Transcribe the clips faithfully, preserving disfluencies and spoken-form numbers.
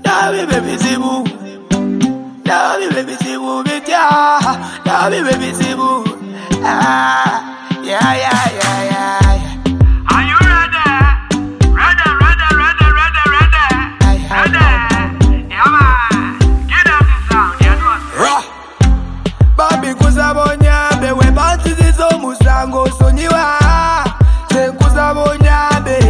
Now me baby zibu. Now me baby zibu with ya. Now me baby zibu. Ah, yeah, yeah, yeah, yeah. Are you ready? Ready, ready, ready, ready, ready. Ready? Yeah, man. Get up the sound. Yeah, no. Ra. Babi kuzabonya be we bantu zizo musango sonyiwa. Se kuzabonya be.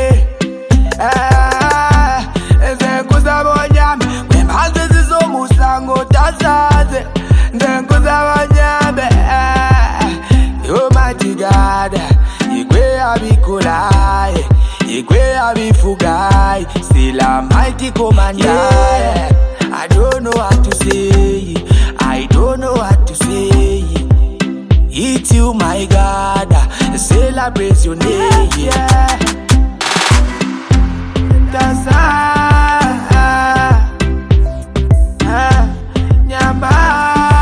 Ah, se kuzabonya be bantu zizo musango tazaze. Se kuzabonya be. Oh mighty God, Igwe abikulai, Igwe abifugai, still a mighty commander. Yeah. I don't know what to say, I don't know what to say. It's you, my God, celebrate your name. Yeah. That's ah, ah, nyamba.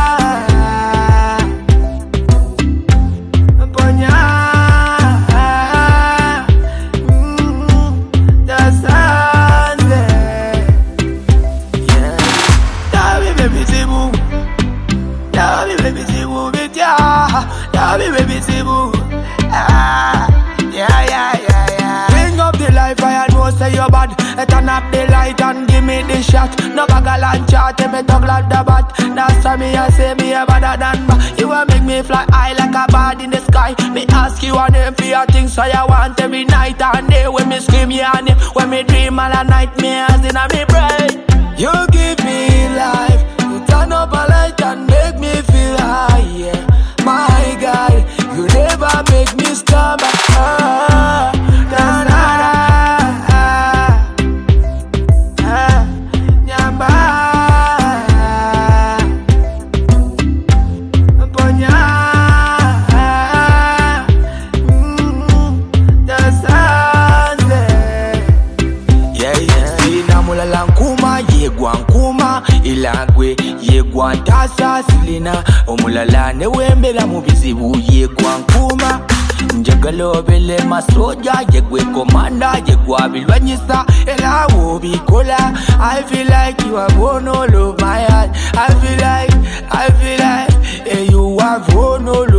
Now me baby zibu. Ah, yeah, yeah, yeah, yeah. Bring up the life, I know say you're bad. Turn up the light and give me the shot. No bagel and chat, me talk like the bat. That's why me I say me a better than ma. You will make me fly high like a bird in the sky. Me ask you a name for your things, so you want every night and day. When me scream your name, when me dream all the nightmares in a me brain. You give me life, you turn up a light and make me feel high, yeah. My God, you never make me stop. Ah, na, na, ah, ah, nyamba, ponya, mm, dasanze. Yeah, yeah. Sina mulala nkuma, yegwa nkuma, ilagwe, yegwa ntasa silina. Omulala ne wembela mu bizibu yegwa nkuma. Njagala obele masoja yegwe komanda yegwa bilwanyisa era wobikola. I feel like you have won all of my heart. I feel like, I feel like eh, you have won all